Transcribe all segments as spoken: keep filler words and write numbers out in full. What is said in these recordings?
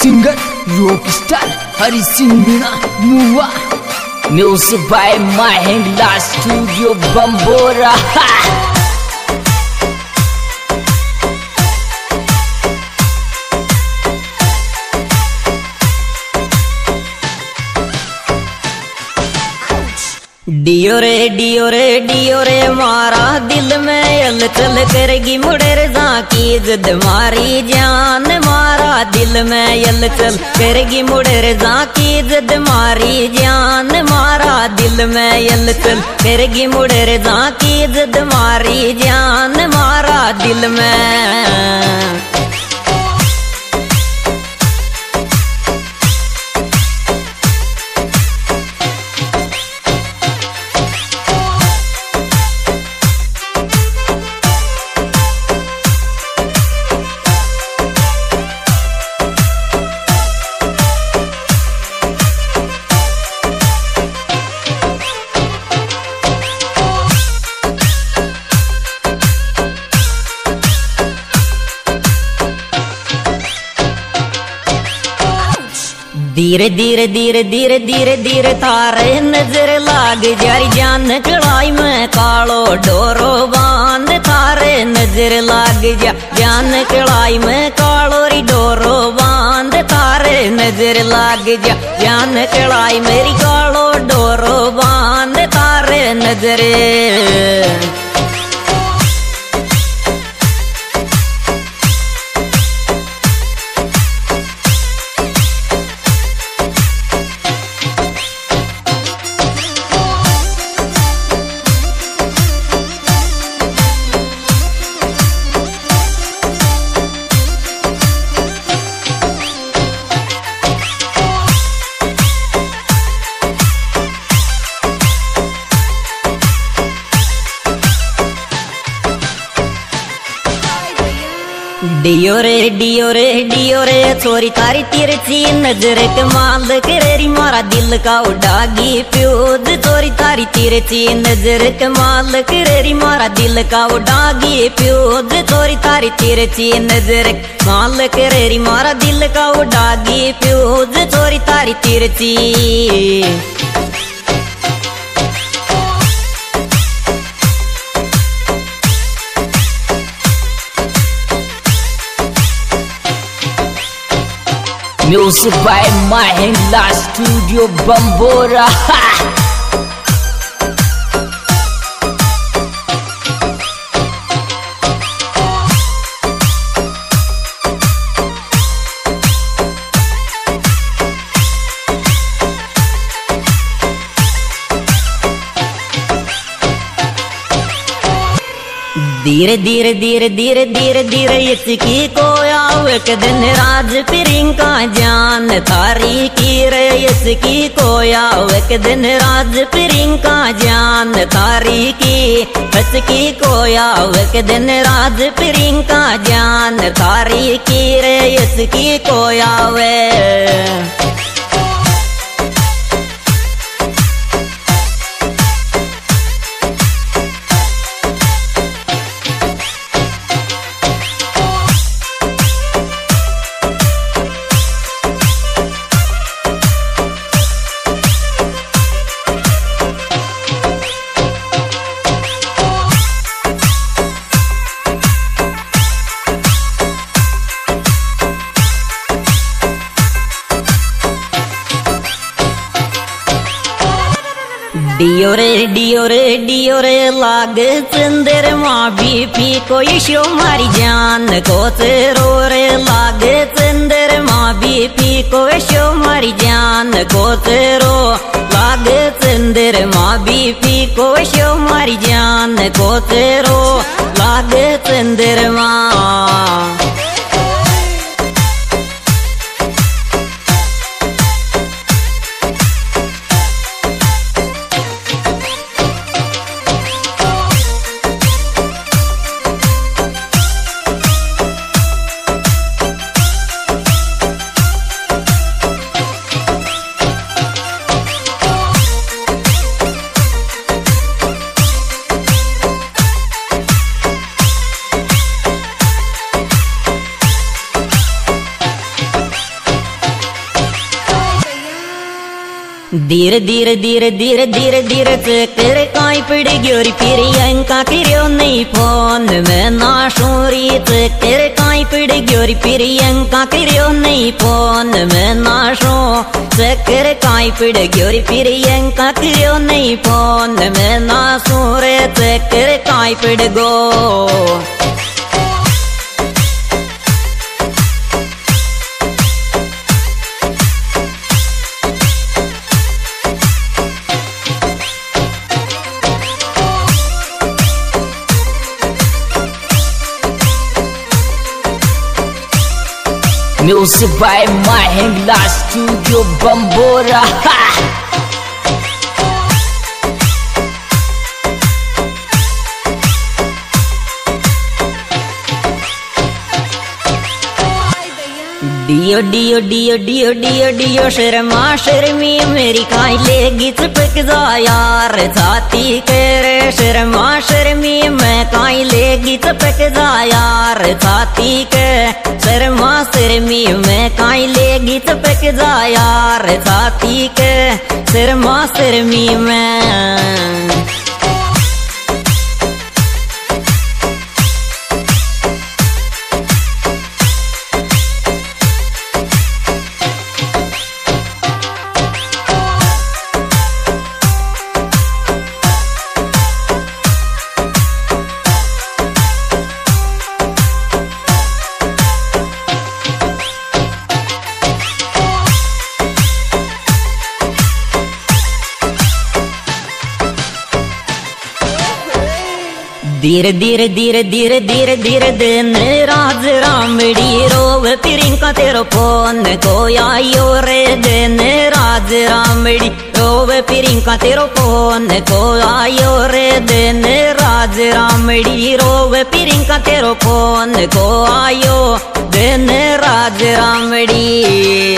Singer rock star Hari Singh Meena मुआ। Music by Mahindra studio Bambora. डियो रे डियो रे डियो रे मारा दिल में हलचल करेगी मुड़ेर जाकी जिद मारी जान। मारा दिल में हलचल करेगी मुड़ेर जाकी जिद मारी जान। मारा दिल में हलचल करेगी मुड़ेर जाकी जिद मारी जान। मारा दिल में धीरे धीरे धीरे धीरे धीरे धीरे थारे नजर लाग जारी जान। कड़ाई में कालो डोरो बांध थारे नजर लाग जा जान। कड़ाई में कालो री डोरो बांध थारे नजर लाग जा जान। कड़ाई मेरी कालो डोरो बांध थारे नजरे। डियो रे डियो रे डियो रे छोरी तारी तिरछी नजर कमाल करेरी मारा दिल का उड़ागी फ्यूज। छोरी तारी तिरछी नजर कमाल करेरी मारा दिल का उड़ागी फ्यूज। छोरी तारी तिरछी नजर कमाल करेरी मारा दिल का उड़ागी फ्यूज। छोरी तारी तिरछी music by Mahindra studio Bambora. धीरे धीरे धीरे धीरे धीरे धीरे इसकी को आओ एक दिन राज प्रियंका जान थारी की रे। इसकी को आओ एक दिन राज प्रियंका जान थारी की। इसकी को आओ एक दिन राज प्रियंका जान थारी की रे। इसकी को आवे डियो रे डियो रे डियो रे लाग चंदर माँ बीपी कोई शो मारी जान को रो रे। लाग चंदर माँ बीपी कोई शो मारी जान को रो। लाग चंदर माँ बीपी कोई शो मारी जान को रो। लाग चंदर माँ धीरे धीरे धीरे धीरे धीरे धीरे चक्कर काई पड़ गयोरी प्रियंका करियो नहीं फोन में नाशूरी चक्कर काई पड़ गयोरी प्रियंका करियो नहीं फोन में नाशो चक्कर काई पड़ गयोरी प्रियंका करियो नहीं फोन में नासूरे चक्कर काई पड़ गो Music by Mahindra Studio Bambora. डियो डियो डियो डियो डियो डियो शर्मा शर्मी मेरी काई लेगी चिपक जा यार छाती करे शर्मा शर्मी मैं काई लेगी चिपक जा यार छाती के शर्मा शर्मी मैं काई लेगी चिपक जा यार छाती के शर्मा शर्मी मैं धीरे धीरे धीरे धीरे धीरे धीरे दिन राज रामड़ी रोव प्रियंका तेरो फोन को आयो रे दिन राज रामड़ी रोव प्रियंका तेरो फोन को आयो रे दिन राज रामड़ी रोव प्रियंका तेरो फोन को आयो दिन राज रामड़ी।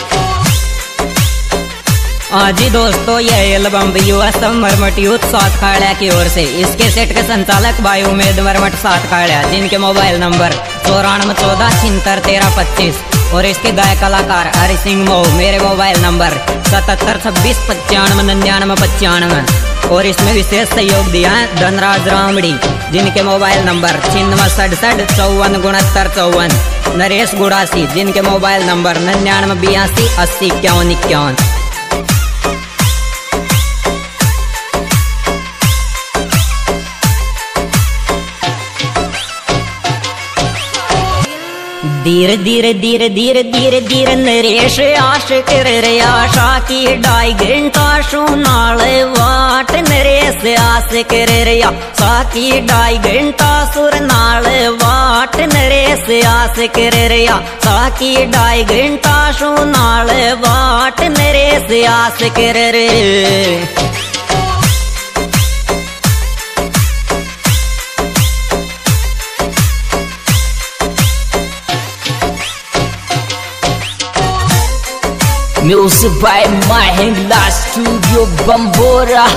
जी दोस्तों ये एल्बम यूएस मरमट यूथ सात काड़ा की ओर से इसके सेट के संचालक भाई उमेद मरमट सात काड़ा जिनके मोबाइल नंबर चौरानवे चौदह छिहत्तर तेरह पच्चीस और इसके गायक कलाकार हरि सिंह मोह मेरे मोबाइल नंबर सतहत्तर छब्बीस पचानवे निन्यानवे पचानवे और इसमें विशेष सहयोग दिया है धनराज रामड़ी जिनके मोबाइल नंबर छिन्नवे सड़सठ चौवन उनहत्तर चौवन नरेश गुड़ासी जिनके मोबाइल नंबर निन्यानवे बयासी अस्सी इक्यावन इक्यावन। धीरे धीरे धीरे धीरे धीरे धीरे नरेश आशिक रे आशा की डाई घंटा सुनाल वाट नरेश आशिक रे आशा की डाई घंटा सुर नाल वाट नरेश आशिक रे आशा की डाई घंटा सुनाल वाट नरेश आशिक रे। Music by Mahindra Studio Bambora.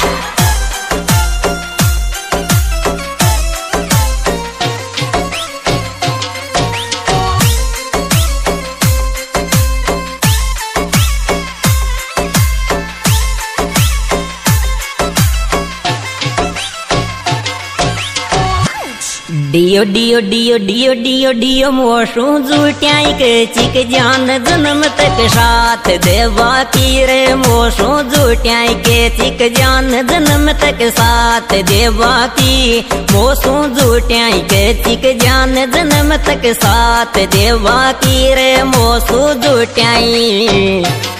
डियो डियो डियो डियो डियो डियो मोशू जुटियाई के चिक जान जन्म तक साथ देवा की रे मोशू जुटियाई के चिक जान जन्म तक साथ देवा की मोशू जुटियाई के चिक जान जन्म तक साथ देवा की रे मोशू जुटियाई।